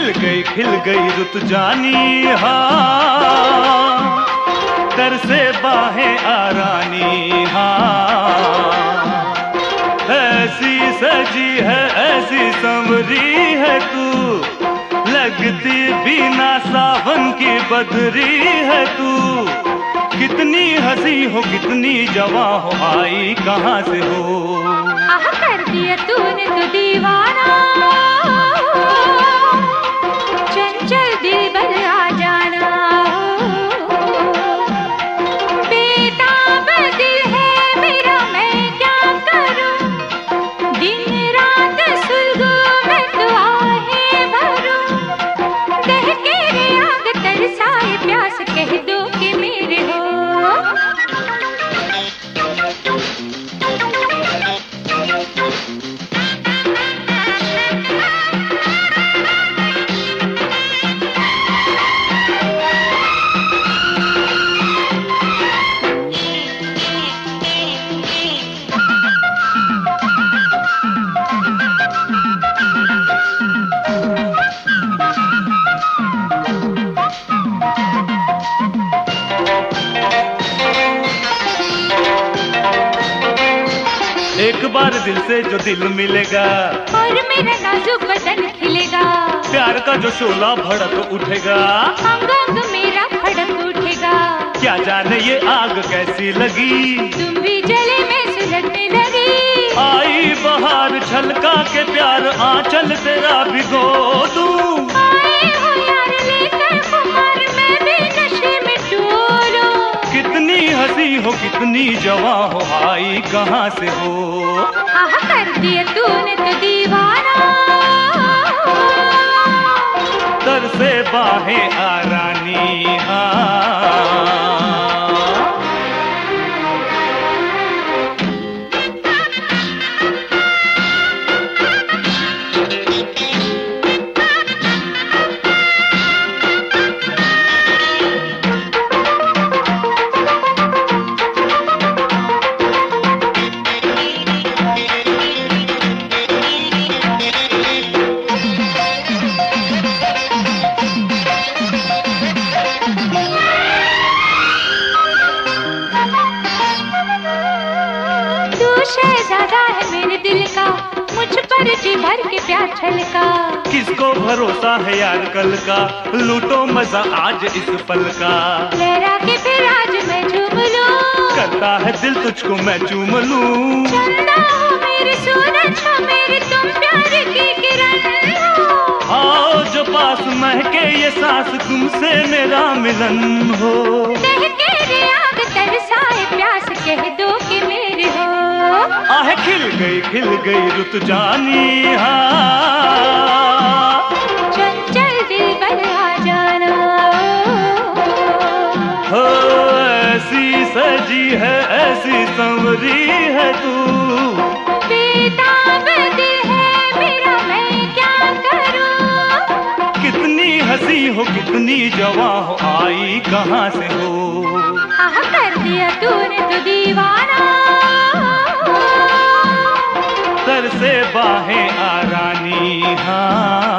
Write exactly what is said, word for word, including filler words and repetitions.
खिल गई खिल गई रुत जानी हाँ, तर से बाहें आरानी हाँ, ऐसी सजी है ऐसी संवरी है तू, लगती बिना सावन की बदरी है तू। कितनी हंसी हो कितनी जवां हो, आई कहाँ से हो। आह कर दिया तूने तो दीवाना, चंचल दिल भर आ जाना। बेताब दिल है मेरा मैं क्या करूं, दिन रात सुलगूं मैं तो आहें भरूं। दहके रे आग तरसाए प्यास, कह दो कि मेरे हो। एक बार दिल से जो दिल मिलेगा, और मेरा नाजुक बदन खिलेगा। प्यार का जो शोला भड़क उठेगा, अंग अंग मेरा फड़क उठेगा। क्या जाने ये आग कैसी लगी, तुम भी जले में सुलगने लगी। आई बहार छलका के प्यार आंचल तेरा भिगो दूं। आए हो यार लेकर खुमार, मैं भी नशे में डोलूं। कितनी हंसी हो कितनी जवां हो, आई कहाँ से हो। आह कर दिया तूने तो दीवाना, तर से बाहें आरानी हाँ। शहजादा है मेरे दिल का, मुझ पर जी भर के प्यार छलका। किसको भरोसा है यार कल का, लूटो मजा आज इस पल का। लहरा के फिर आज मैं झूम लूं, करता है दिल तुझको मैं चूम लूं। चंदा हो मेरी सूरज हो मेरी, तुम प्यार की किरण हो। आओ जो पास महके ये सांस, तुमसे मेरा मिलन हो। दहके रे आग तरसाए प्यास, कह दो कि मेरे हो। आह खिल गई खिल गई रुत जानी हाँ, चंचल दिल भर आ जाना। हो ऐसी सजी है ऐसी संवरी है तू, बेताब दिल है मेरा मैं क्या करूं। कितनी हंसी हो कितनी जवां हो, आई कहाँ से हो। आह कर दिया तूने तो दीवाना, तर से बाहें आरानी हाँ।